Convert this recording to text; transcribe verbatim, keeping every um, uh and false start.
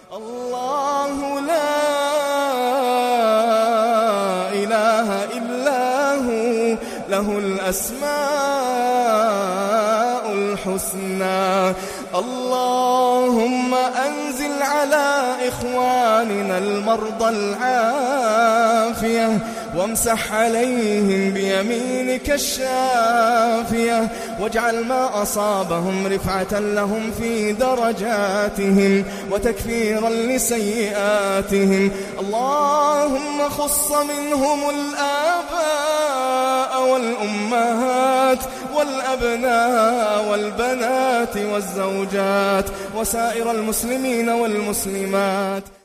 الله لا إله إلا هو له الأسماء الحسنى. اللهم أنزل على إخواننا المرضى العافية وامسح عليهم بيمينك الشافية، واجعل ما أصابهم رفعة لهم في درجاتهم وتكفيرا لسيئاتهم. اللهم خص منهم الآباء والأمهات والأبناء والبنات والزوجات وسائر المسلمين والمسلمات.